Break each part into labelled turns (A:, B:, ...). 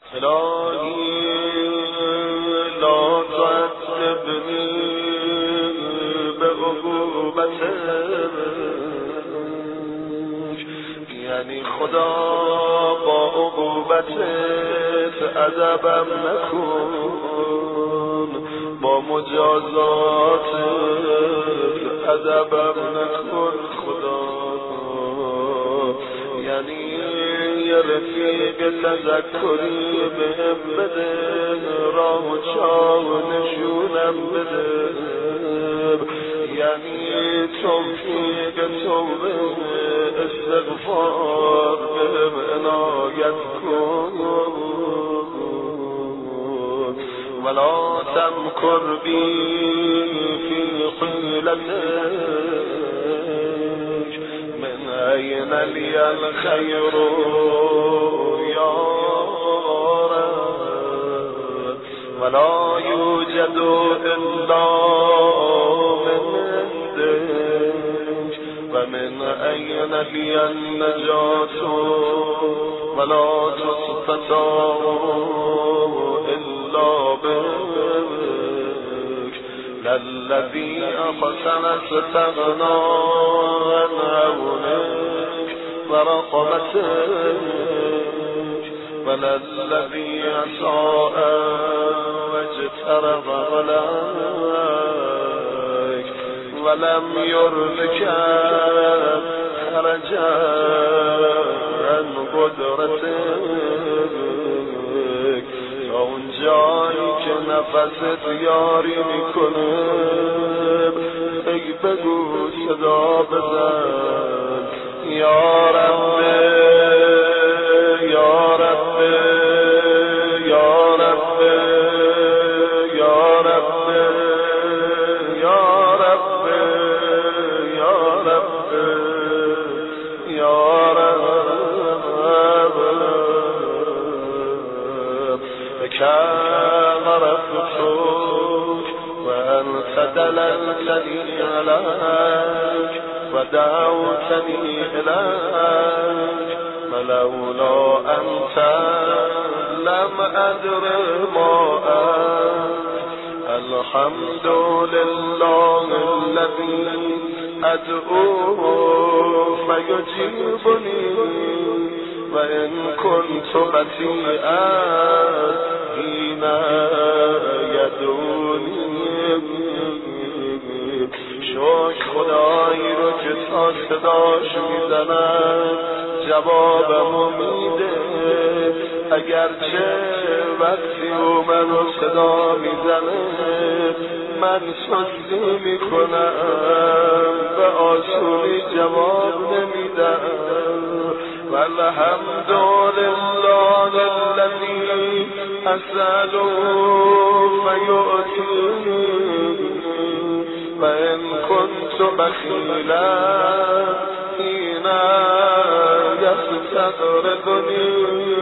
A: الهی لا تعذبنی به عقوبتک، یعنی خدا با عقوبتت عذابم نکن، با مجازاتت عذابم نکن خدا. یعنی یه رفیق تذکری بهم بده، راه و چاه نشونم بده، یعنی توفیق توبه استغفار بهم عنایت کن. ولا تمکر بی فی حیلتک، من این لی الخیر یا رب، ولا یوجد الا من عندک، و من این لی النجات ولا تستطاع الا بک، للذی احسن استغنا عن عونک و رحمتک، وللذی اساء واجترأ عليك ولم يرلك خرجا عن قدرتك، تا اون جایی که نفست یاری میکنه ای بگو صدا بزن یا رب یا رب یا رب یا رب یا رب یا رب یا رب بكم رفضتك وأنت دللتني عليك ودعوتني إليك، ولولا أنت لم أدر ما أنت. الحمد لله الذي أدعوه فيجيبني، وإن كنت بطيئا حين يدعوني. شکر خدایی رو که تا صداش میزنم جوابمو میده، اگرچه وقتی او منو صدا میزنه من سستی میکنم و آسونی جواب نمیدم. والحمد لله الذي أسأله فيؤتيني، وإن كنت بخيلا حين يستغرقني.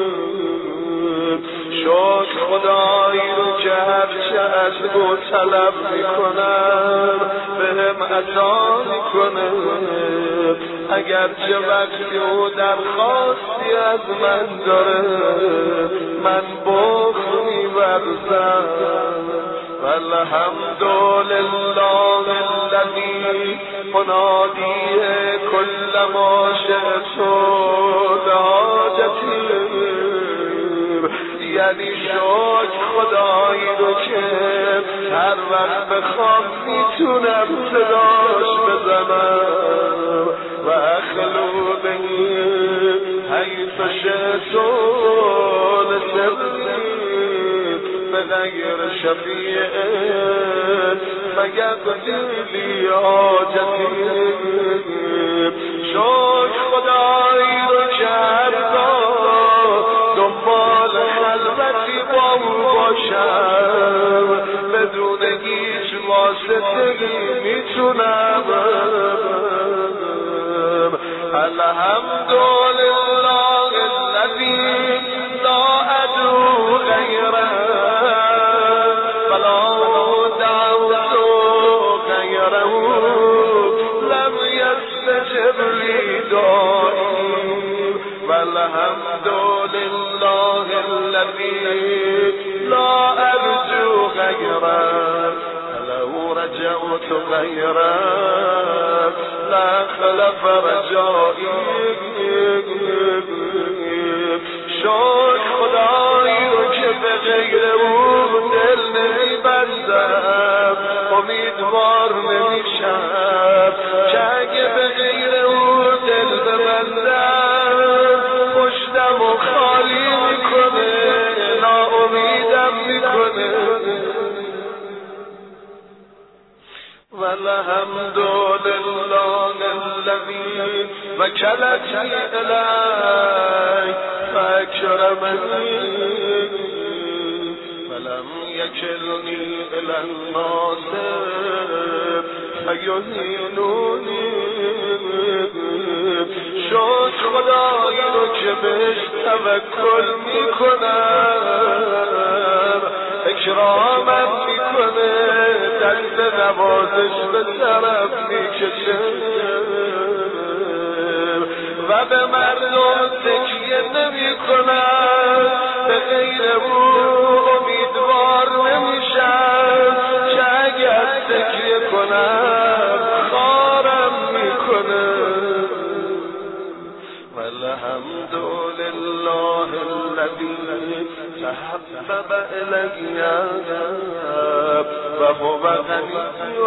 A: شکر خدایی رو که هرچه از او طلب میکنم بهم عطا میکنه، اگرچه وقتی او درخواستی از من داره من بخل می‌ورزم. والحمد لله الذي منادی كل ما شئت حاجتی، یعنی شکر خدایی رو که هر وقت بخوام میتونم صداش بزنم و اخلو بهی حیث شئت لسری بغیر شفیع فیقضی حاجتی. شکر خدایی رو که هرگاه دنبال خلوتی با او باشم بدون هیچ واسطه‌ای میتونم. الحمد لله الذي لا ادعو غيره ولا دعوت غيره لم يستجب لي داعي الذي لا أرجو غيره لو رجعت غيره لا خلف رجائي شد خدایی رو که به غیر او دل نمیبندم امیدوار نمیشم که اگه به غیر او دل ببندم پشتم و خالی میکنه ناامیدم میکنه والحمد لله الذي وكلتني إليه فأكرمني ولم يكلني إلى الناس فيهينوني شد خدایی رو که بهش توکل میکنم اکرامم میکنه دست نوازش به طرف میکشه و به مردم تکیه نمیکنم به غیر او امیدوار نمیشم که اگر تکیه کنم خارم میکنه والحمد لله الذي تحبب إلي وهو غني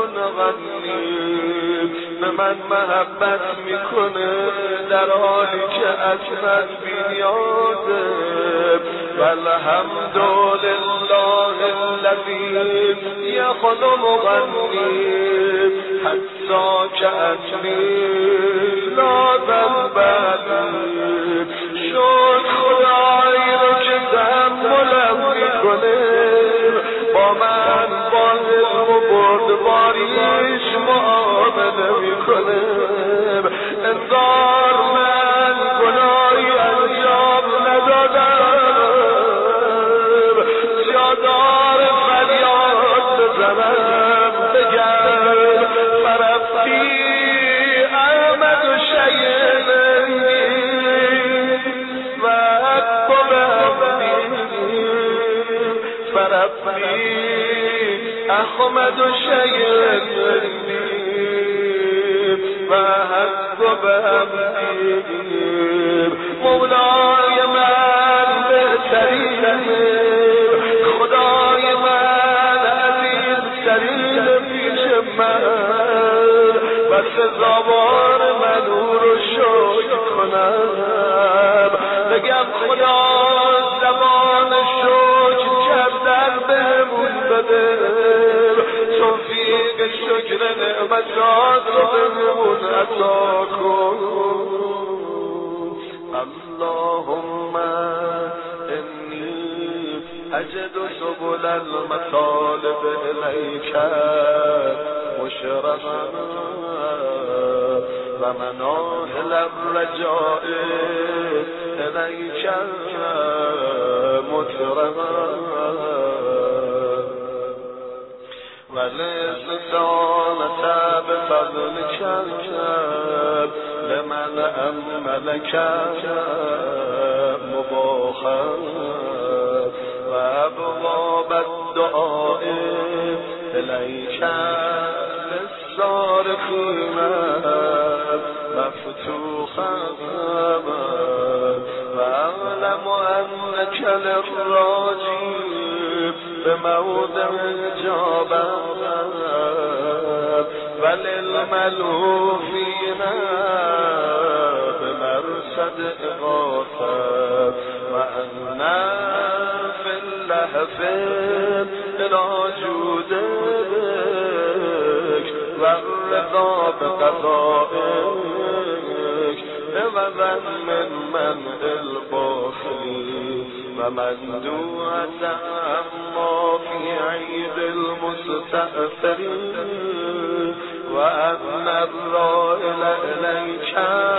A: به من محبت میکنه در حالی که اصلا بی‌نیازه والحمد لله الذي يخدمني حتی كأني لا ذنب لي شد خدایی رو که تحملم میکنه با من با علم و بردباریش معامله میکنه انگار من گناهی انجام ندادم یادار فریاد بزنم بگم فرفتی احمد و شیلنی و فرفتی احمد و شیلنی و حق بهمدیم مولای من بهترینه خدای من عزیزترین پیش من و سزاوار من او رو شکر کنم بگم خدا زبان شکر کردن بهمون بده توفیق شکر نعمتات رو بهمون عطا کن اللهم انی اجد سبل المطالب الیک مشرقا و مناهل الرجاء الیک مطرقا وللسانة بفضلك لمن أملك مباخا وأبواب الدعاء إليك للصارخين مفتوحا وأعلم أنك للراجي بموضع الجابة وللملوفين بمرصد إغاثة وأنا في اللهف إلى جودك والرضا بقضائك ومن من الباخل ومندوعة عما في عيد المستأثر وأن الرائل إليك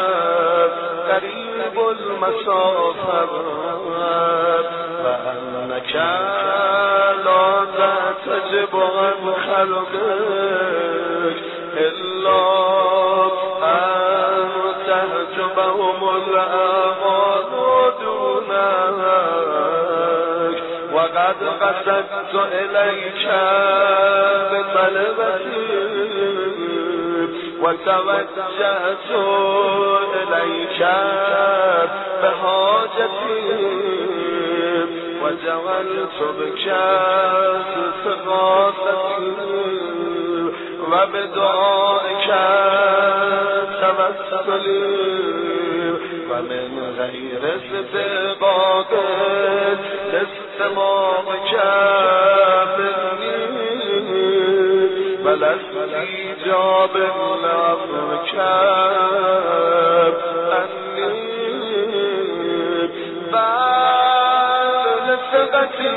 A: قريب المسافر وأنك لا تعتجب عن خلقك إلا أن تهجبهم الأعمال دونها وقد قصدت إليك بطلبتي وتوجهت إليك بحاجتي وجعلت بك استغاثتي وبدعائك توسلي ومن غير استباق لاستماعك مني بل استجاب لأمرك أني بعد ثقتي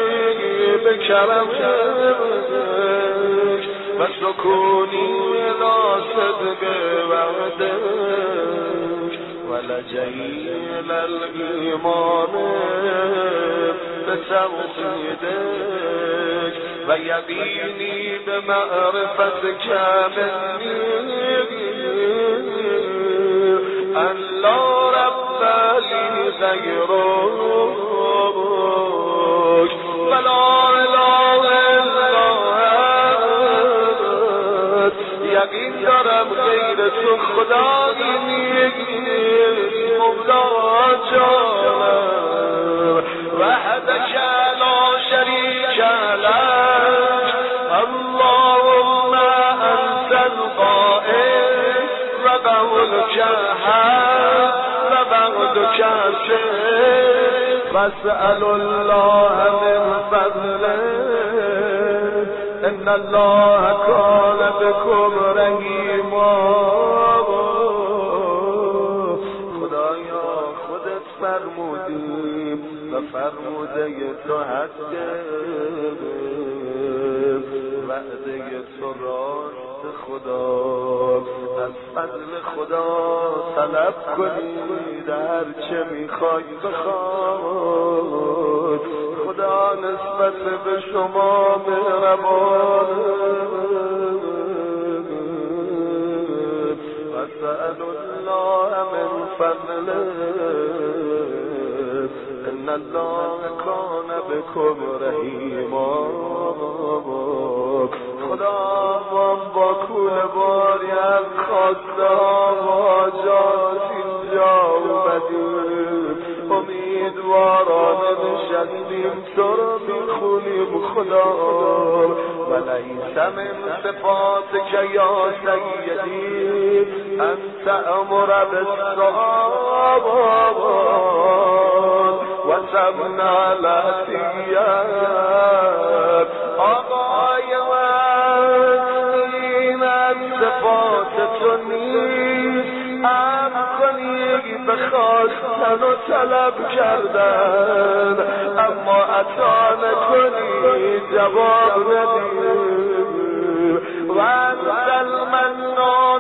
A: بكرمك وسكوني إلى صدق وعدك ولجيل الإيمان بتوحيدك ويقيني بمعرفتك مني أن لا رب لي غيرك ولا إله إلا أنت یقین دارم غیر تو خدایی نیست مولا جانم وحدك لا شریک لك اللهم انت القائل وقولك حق ووعدك صدق واسأل الله من فضله ان الله كان بكم رحیما. خدایا خودت فرمودیم و فرموده تو حق وعده تو راست خدا از فضل خدا طلب کنید هر چه میخوای بخواد خدا نسبت به شما مهربان واسأل الله من فضله ان الله كان بكم رحیما. خدا با کوله باری از خواسته ها و حاجات اینجا اومدیم امیدوارانه نشستیم تو رو میخونیم خدا ولیس من صفاتک یا سیدی انت امر بالصواب و تمنع العطیت. آقای من این از صفات تو نیست امر کنی به خواستن و طلب کردن اما عطا نکنی جواب ندی و انت المنان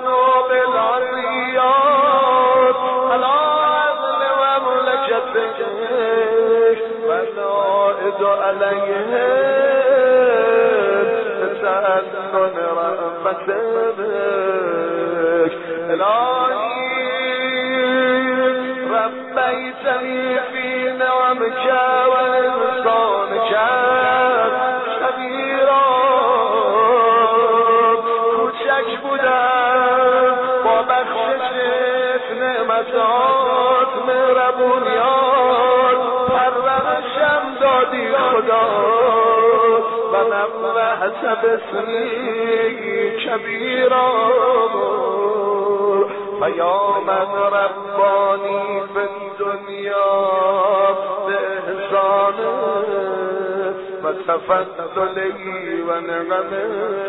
A: بالعطیات علی اهل مملکتک و نائد علیهم بتأنن رحمتک. الهی ربیتنی فی نعمک و احسانک کبیرا. کوچک بودم با بخشش نعمتات مهربونیات پرورشم دادی خدا و نبرهت بسمی کبیرا. و یا من ربانی فی الدنیا بإحسانه و تفضلی و نعمه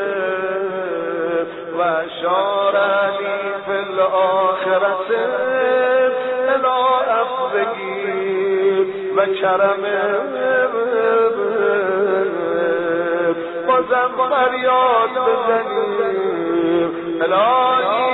A: و اشارنی فی الآخرة الی عفوی و کرمه. بازم فریاد بزنیم الهی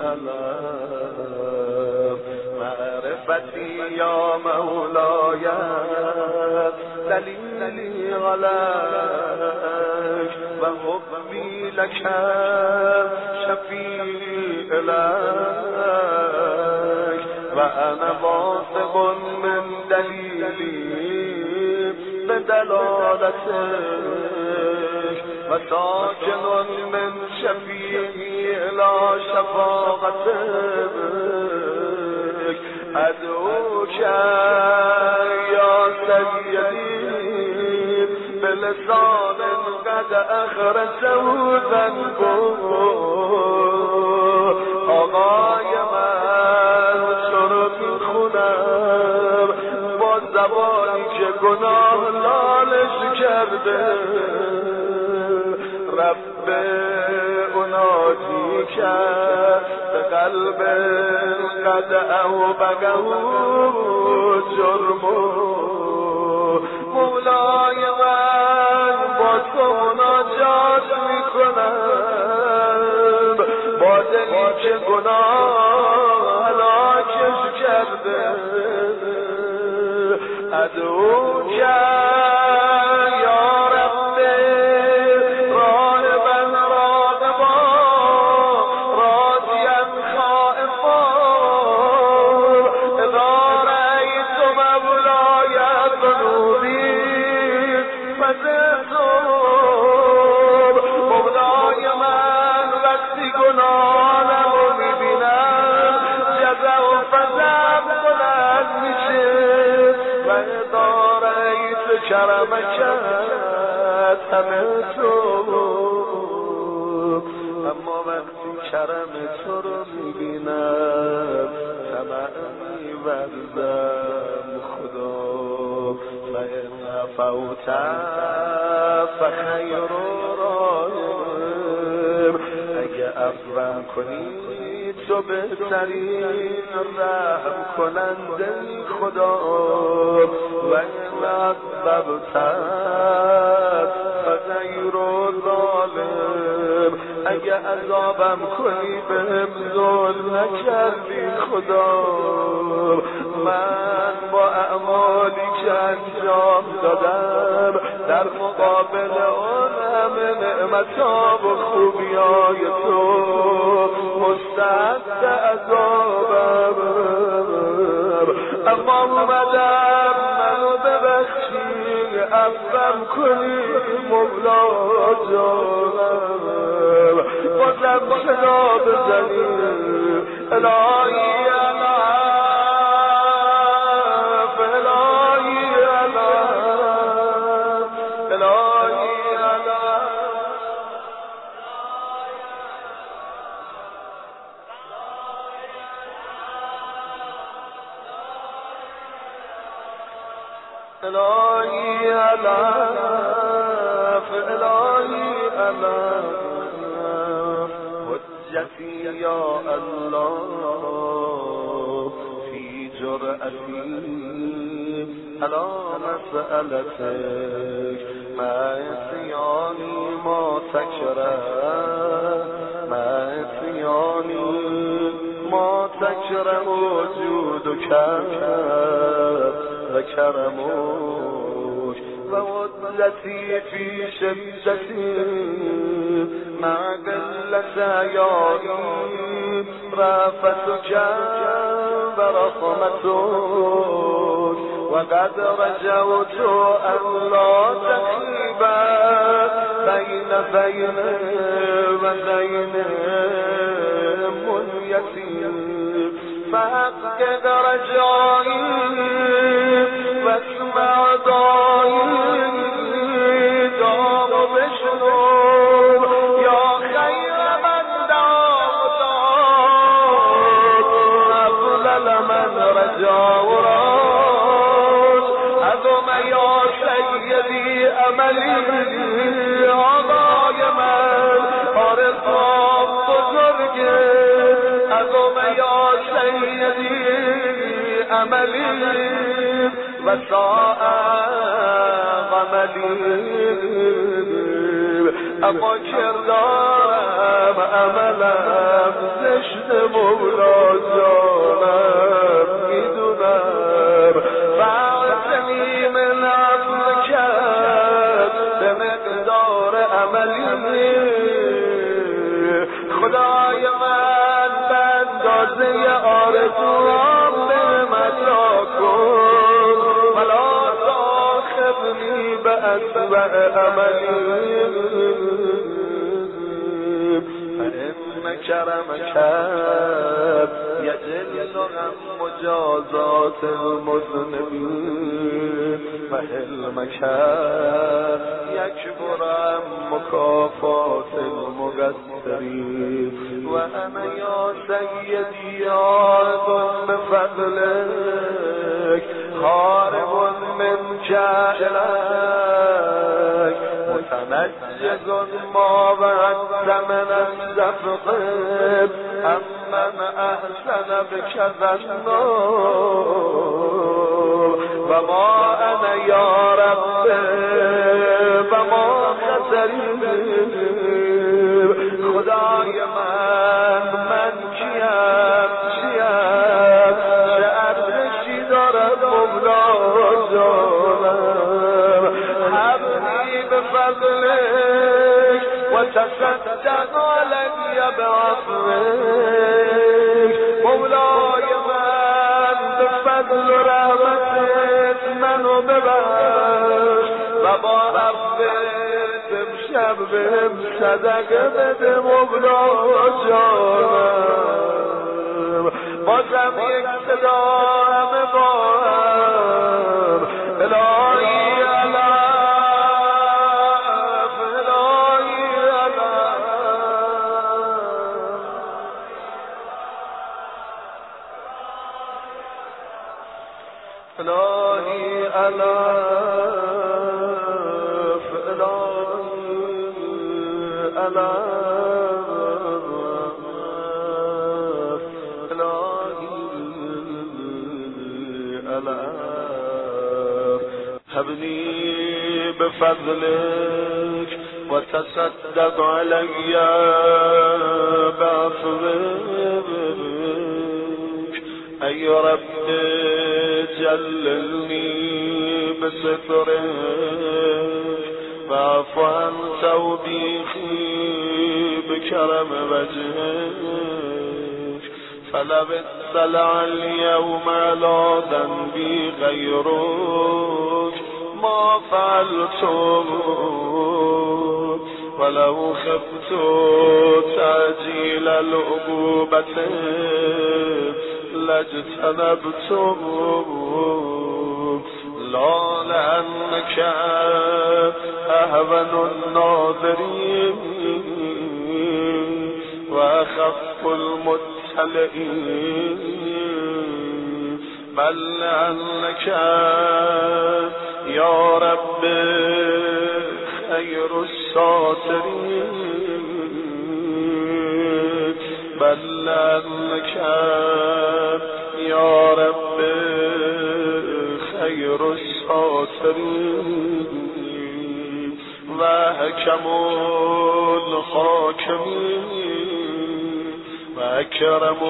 A: علم معرفتی یا مولای دلیلی عليك وحبي لك شفيع لك وأنا واثق من دليلي بدلالتك وساكن من شفيعي إلى شفاعتك أدعوك يا سيدي بلسان قد أخرجه ذنبه آقای من چرا میخونم با زبانی که گناه لالش کرده رب اونادی کرد به قلب قد اوبقه جرمه مولای من با تو مناجات میکنم با دلی که گناه هلاکش کرده ادعو یا رب راهبا راغبا راضیا خائفا اذا رأیت مولای ذنوبی فزدتم مولای من وقتی گناهانم رو میبینم جزع و فزم بلند میشه و اذا رأیت کرمک همه تو اما وقتی کرم تو رو میبینم طمع میورزم خدا فإن عفوت فخیر راهم اگه عفو کنی تو بهترین رحم کننده خدا و این عذبت فغیر ظالم اگه عذابم کنی بهم ظلم نکردی خدا من با اعمالی که انجام دادم در مقابل اون همه نعمتها و خوبیای تو مستعد عذابم اما اومدم منو ببخشی عفوم کنی مولا جانم بازم صدا بزنی الهی الهی علف الهی علف حجتی یا الله فی جرأتی علی مسألتک مع عصیانی ما تکره مع عصیانی ما تکره وجودک و کرمک و عدلتی فی شدتی مع قلت عیاری رأفتک و رحمتک و قد رجوت ان لا تخیب بین و بین منیتی فحقق رجایی واسمع دعایی دام و بشنو یا خیر من دعوت افضل من رجا و راز عظم یا سیدی عملی آقای من آرزوام بزرگه عظم یا سیدی عملی و ساء عملی اما کردارم عملم بهشت مولا جانم میدونم فعلتنی من عفو کرد به مقدار عملی خدای من به اندازه آرزوام به متا کن ولا تاخذنی به اتبع عملی فإن کرمک یجل عن مجازات المذنبین و حلمک یکبر عن مکافات المقصرین و انا یا سیدی عارض بفضلک هارب منک الیک متنجز ما وعدت من الزفق امن احسن بك ظنوا و ما انا یا رب و ما خسریم خدای من کیم چیم چه ارزشی دارد مولا جانم حبنی به فضلک و تصدق علی بعفوک مولای من به فضل و رحمتت منو ببخش و با عفوت امشب بهم صدقه بده مولا جانم بازم یک صدا همه با هم الهی الهی الف الهی الف الهی الف هبني بفضلك وتصدق علي بعفوك أي رب جللني بسترك واعف عن توبيخي بكرم وجهك فلو اطلع اليوم على ذنبي غيرك ما فعلته ولو خفت تعجيل العقوبة لاجتنبته لا لأنك أهون الناظرين وأخف المطلعين بل لأنك يا رب خير الساترين بل لأنك يا رب خير الساترين وحكم الحاكمين وأكرم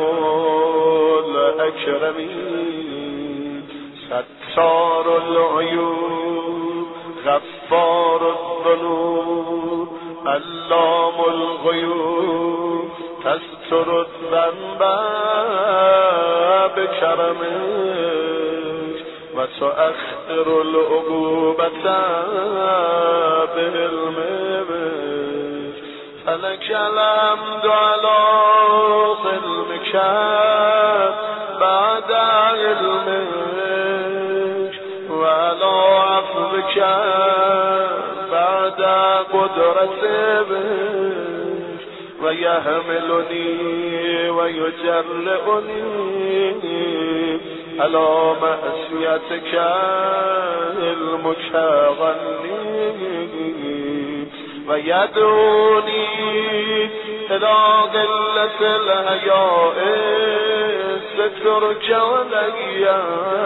A: الأكرمين ستار العيوب غفار الذنوب علام الغيوب تستر الذنب بكرمك وتؤخر العقوبة بعلمك فلك الحمد على حلمك بعد علمك وعلى عفوك بعد قدرتك ويحملني ويجرئني على معصيتك المتغني ويدعوني إلى قلة الحياء سترك وليا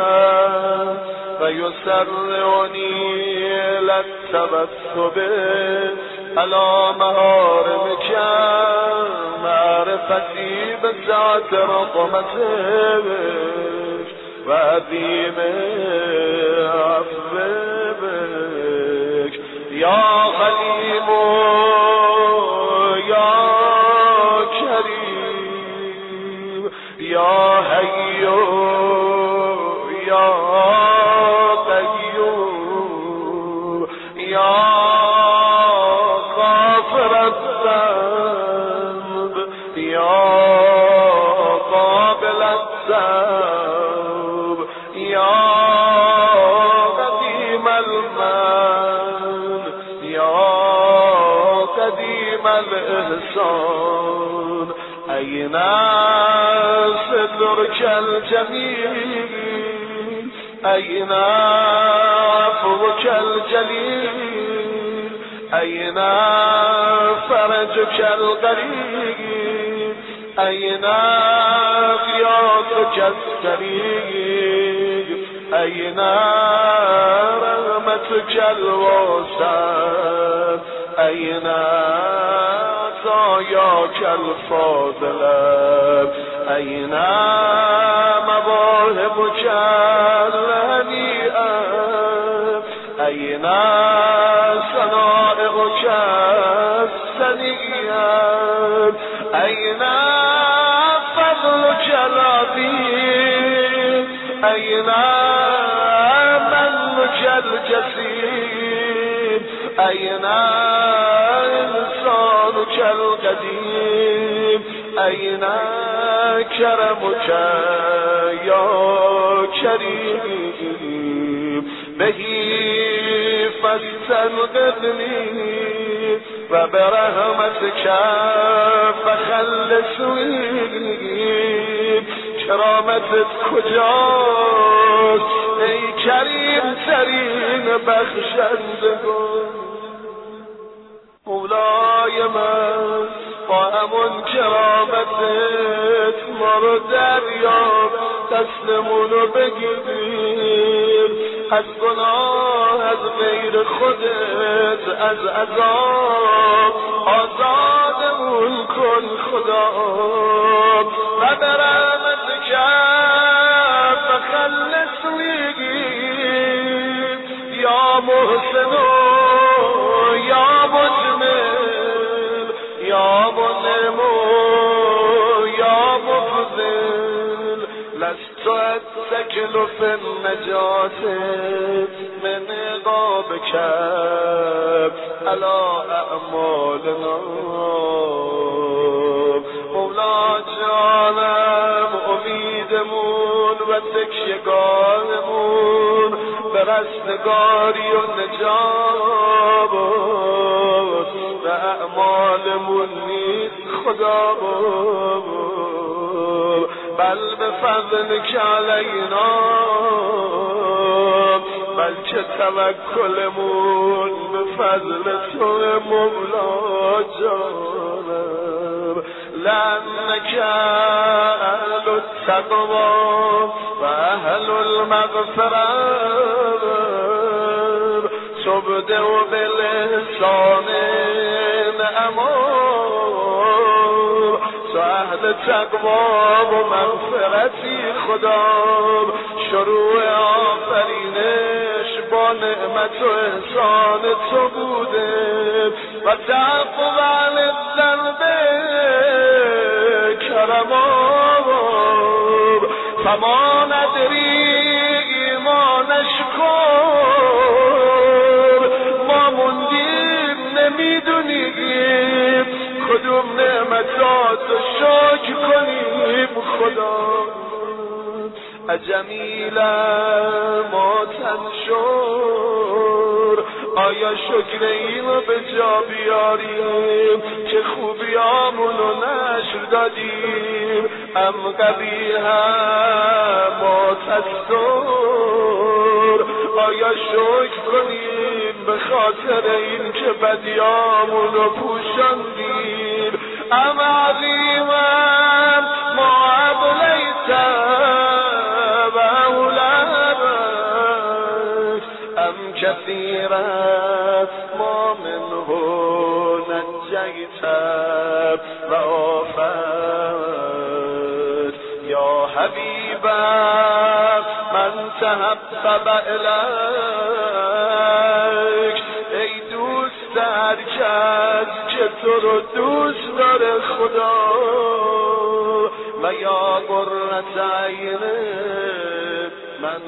A: ويسرعني إلى التبثب على محارمك معرفة شرفتی به ذات رقمتش و عظیم عفوش یا حلیم یا کریم یا حی یا قیوم یا غافر الذنب یا قابل التوب یا قدیم المن یا قدیم الاحسان این صدرک الجمیل این عفوک الجلیل این فرجک القریب این غیاثک السریع این رحمتک الواسع این عطایاک الفاضله این مواهبک الهنیئه این صنائعک السنیئه این فضلک العظیم این منک الجسیم این انسانک القدیم این کرمک یا کریم بهی فاستنقذنی و برحمتک فخلصنی کرامتت کجاست ای کریم ترین بخشندگان مولای من با همون کرامتت ما رو دریاب دستمونو بگیر از گناه از غیر خودت از عذاب آزادمون کن خدا و برحمتک فخلصنی یا محسن یا مجمل یا منعم یا مفضل لست اتکل فی النجاة من عقابک علی اعمالنا مولا جانم امیدمون و تکیهگاهمون به رستگاری و نجات و اعمالمون نیست خدا بل به فضلک علینا بلکه توکلمون به فضل تو مولا جانم لأنك أهل التقوى وأهل المغفرة تبدأ بالإحسان أمور اهل تقوى و مغفرتی خدا شروع آفرینش با نعمت و احسان تو بوده و تعفو عن الذنب کرماب فما ندری ایمانش کن ما موندیم نمیدونیم کدوم نعمتات شکر کنیم خدا جمیلا ما تنشور آیا شکر اینو به جا بیاریم که خوبیامونو نشر دادیم ام قبیحا ما تستور آیا شکر کنیم به خاطر این که بدیامونو پوشاندیم ام عظیما ما ابلیتم كثيرا ما منه نجيت وآفاك حبیبم من تحبب الیک، ای دوست هر کس که تو رو دوست داره خدا، و یا قرة عین من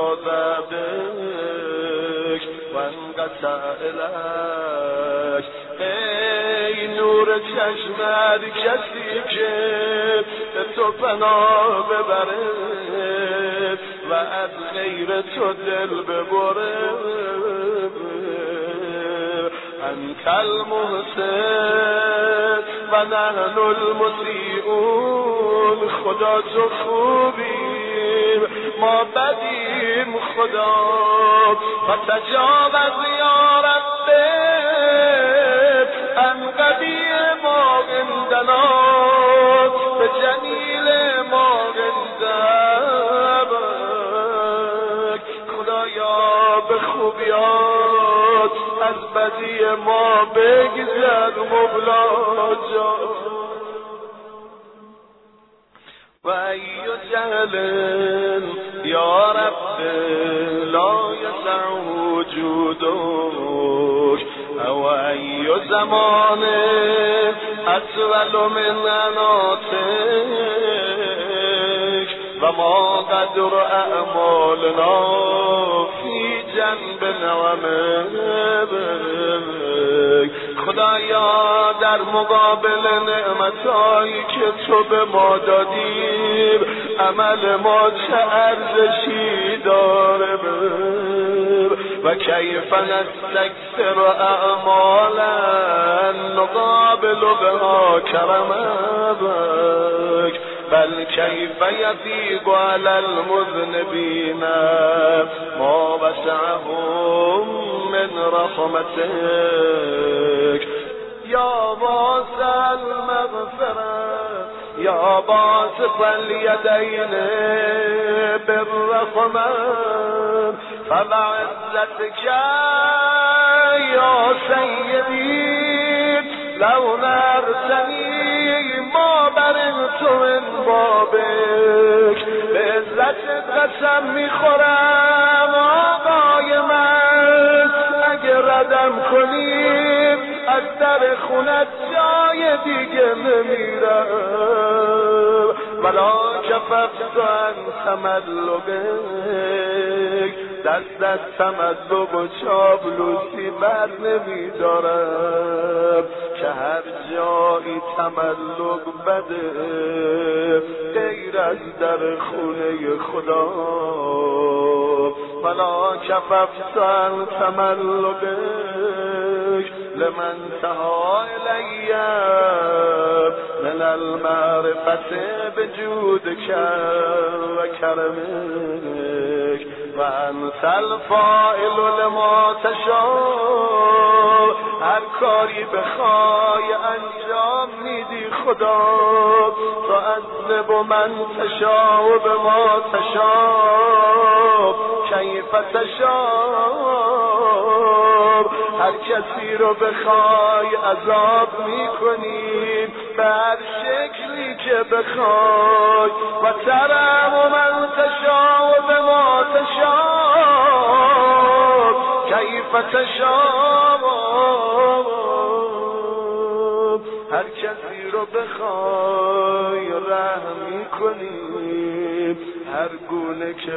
A: لاذبک و انقطع الیک، ای نور چشم هر کسی که به تو پناه ببره و از غیر تو دل ببره، انت المحسن و نحن المسیئون، خدا تو خوبیم ما بدیم خدا، و تجاوز یا رب ان قبیح ما عندنا به جمیل ما عندك، خدایا به خوبیات از بدی ما بگذر مبلاجات، و ای جهل یا رب لا یسع وجودک، او ای زمان اطول من اناتک، و ما قدر اعمالنا فی جنب نعمتک، خدایا در مقابل نعمتایی که تو به ما دادیم عمل ما چه ارزشی داره، و کیف نستکثر اعمالا نقابل بها کرمک، بل کیف یضیق علی المذنبین ما وسعهم من رحمتک، یا واسع المغفرة یا باسط الیدین بالرحمة، فبعزتك یا سیدی لو نرتنی ما برئت من بابک، به عزت قسم میخورم آقای من اگه ردم کنیم از در خونت جای دیگه نمیرم، ولا کففت عن تملقک، دست از تملق و چابلوسی بر نمیدارم که هر جایی تملق بده غیر از در خونه خدا، ولا کففت عن تملقک لمن تها الی من المعرفة بجودك و کرمک، و انت الفاعل لما تشاء، هر کاری بخوای انجام میدی خدا، تعذب من تشاء و به ما تشاء کیف تشاء، هر کسی رو بخوای عذاب میکنی به هر شکلی که بخوای، و ترم من تشاء و به ما تشاء کیف تشاء، هر کسی رو بخوای رحم میکنی هر گونه که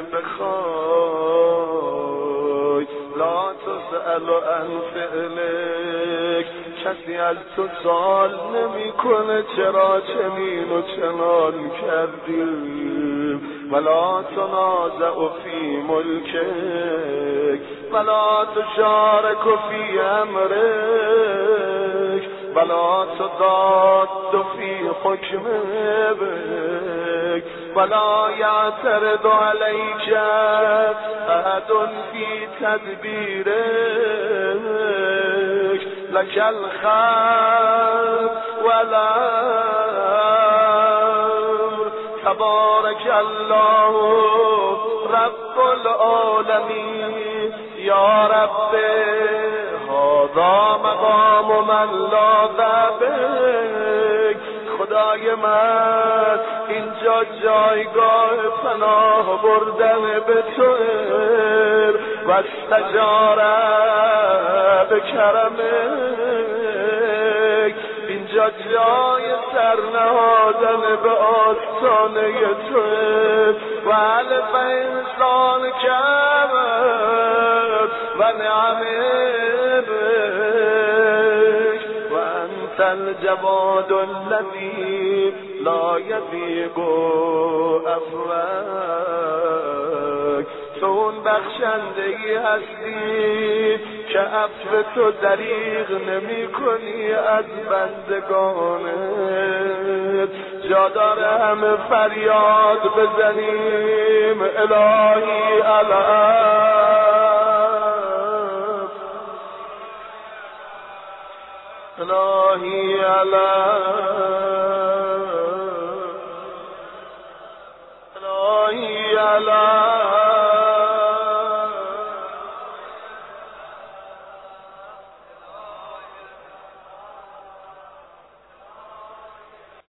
A: بخوای، لا تسأل عن فعلک، کسی از تو سوال نمیکنه چرا چنین و چنان کردی، ولا تنازع فی ملکک ولا تشارک فی امرک، ولا تضاد فی حکمک، ولا یعترض علیک احد فی تدبیرک، لک الخلق والامر تبارک الله رب العالمین، یا رب هذا مقام من لا ذبک، خدای خدای من اینجا جایگاه پناه بردن به تو و استجاره به کرمک اینجا جای سرنهادن به آستانه تو و الف انسان کرد و نعمه بک و انت الجواد الذی لا یضیق عفوک تو اون بخشندگی هستی که عفو تو دریغ نمی کنی از بندگانت جا داره همه فریاد بزنیم الهی علم الهی علم الهی علم